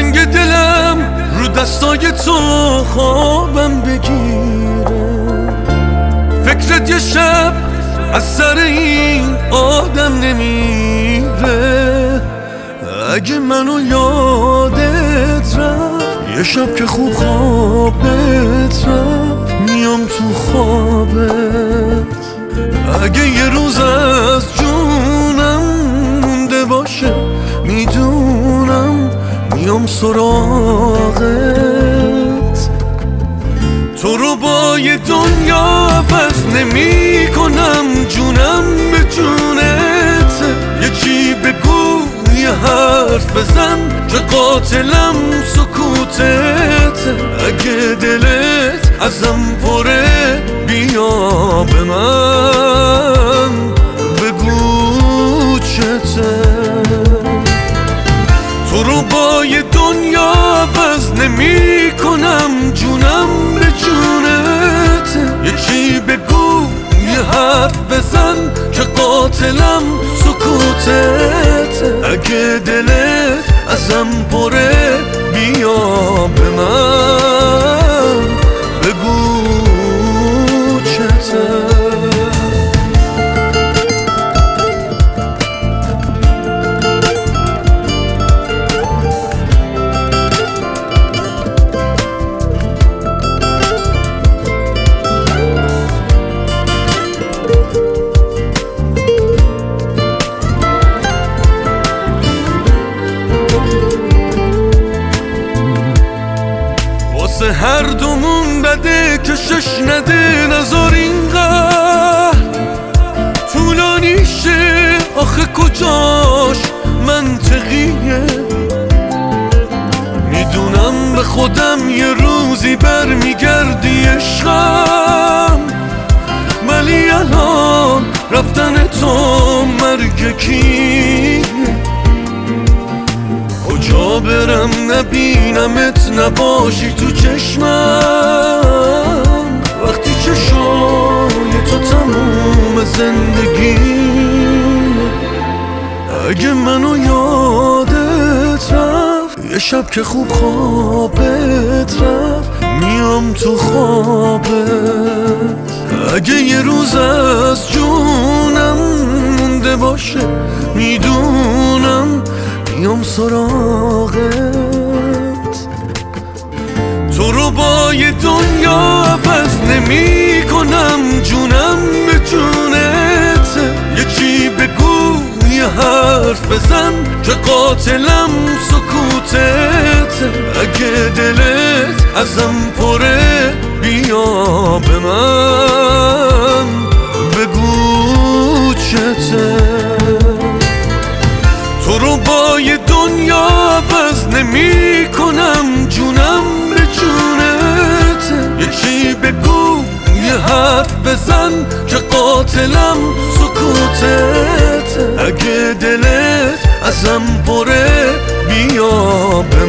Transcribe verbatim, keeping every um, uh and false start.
تنگ دلم رو دستای تو خوابم بگیره. فکرت یه شب از سر این آدم نمیره. اگه منو یادت رفت یه شب که خوب خوابت رفت میام تو خوابت. اگه یه روز از جونم مونده باشه میدونم میام سراغت. تو رو با یه دنیا عوض نمی کنم، جونم به جونت. یکی بگو یه حرف بزن که قاتلم سکوتت. اگه دلت ازم پره بیا به من بگو چته. تو رو با یه دنیا عوض نمی کنم، جونم به جونت. یکی بگو یه حرف بزن که قاتلم سکوتت. اگه دلت ازم پره بیا به من بگو چته. هر دومون بده کشش نده، نزار اینقدر طولانی شه. آخه کجاش منطقیه؟ میدونم به خودم یه روزی برمیگردی عشقم، ولی الان رفتن تو مرگ کیه؟ کجا برم نبینمت نباشی تو چشمم، وقتی چشای تو تموم زندگیم. اگه منو یادت رفت یه شب که خوب خوابت رفت میام تو خوابت. اگه یه روز از جونم مونده باشه میدونم میام سراغت. تو رو با یه دنیا عوض نمی کنم، جونم به جونت. یکی بگو یه حرف بزن که قاتلم سکوتت. اگه دلت ازم پره بیا به من بگو چته. تو رو با یه دنیا عوض نمی کنم، جونم به جونت. یکی بگو یه حرف بزن که قاتلم سکوتت. اگه دلت ازم پره بیا به